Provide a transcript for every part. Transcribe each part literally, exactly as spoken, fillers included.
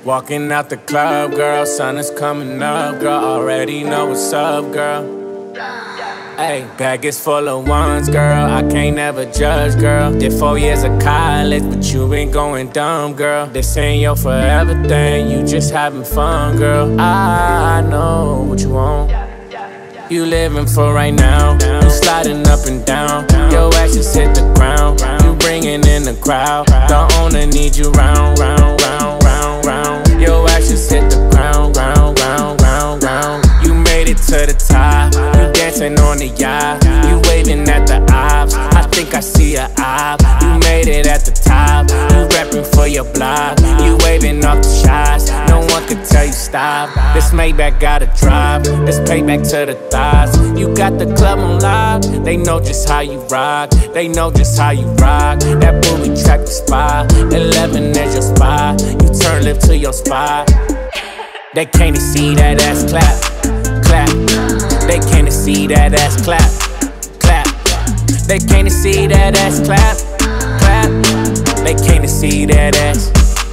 Walking out the club, girl, sun is coming up, girl, already know what's up, girl. Ay, bag is full of ones, girl, I can't ever judge, girl. Did four years of college, but you ain't going dumb, girl. This ain't your forever thing, you just having fun, girl. I know what you want, you living for right now. You sliding up and down, your actions hit the ground. You bringing in the crowd, the owner need you round, round, round, round, round. Your actions hit the ground, ground, ground, ground, ground. You made it to the top, you dancing on the yacht. You waving at the ops, I think I see a op. You made it at the top, you repping for your block. You waving off the shots, no one can tell you stop. This Maybach got a drop, this payback to the thighs. You got the club on lock, they know just how you rock. They know just how you rock, that booby trap your spot. Eleven is your spot, you turn left to your spot. They can't see that ass clap, clap. They can't see that ass clap, clap. They can't see that ass clap, clap. They can't see that ass.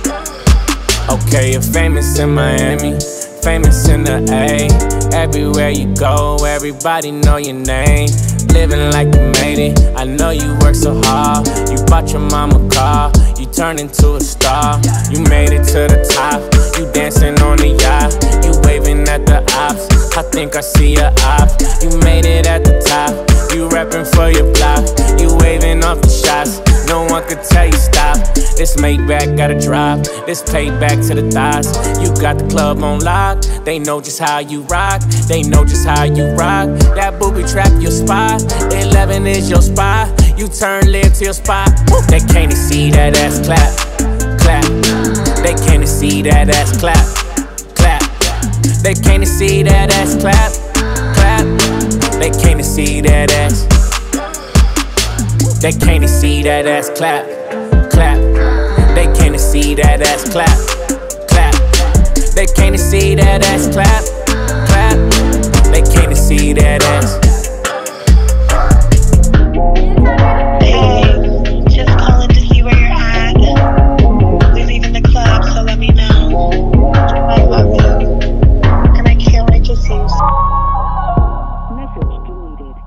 Okay, you're famous in Miami, famous in the A. Everywhere you go, everybody know your name. Living like you made it, I know you work so hard. You bought your mama a car, you turned into a star. You made it to the top, you dancing on the yacht. You waving at the ops, I think I see a op. You made it at the top, you repping for your block. You waving off the shots, no one could tell you stop. This Maybach got a drop, this payback to the thighs. You got the club on lock, they know just how you rock. They know just how you rock, that booby trap your spot. Eleven is your spot, you turn left to your spot. Woo. They can't see that ass clap, clap. They can't see that ass clap, clap. They can't see that ass clap, clap. They can't see that ass. They can't see that ass clap, clap. They can't see that ass clap, clap. They can't see that ass clap, clap. They can't see that ass.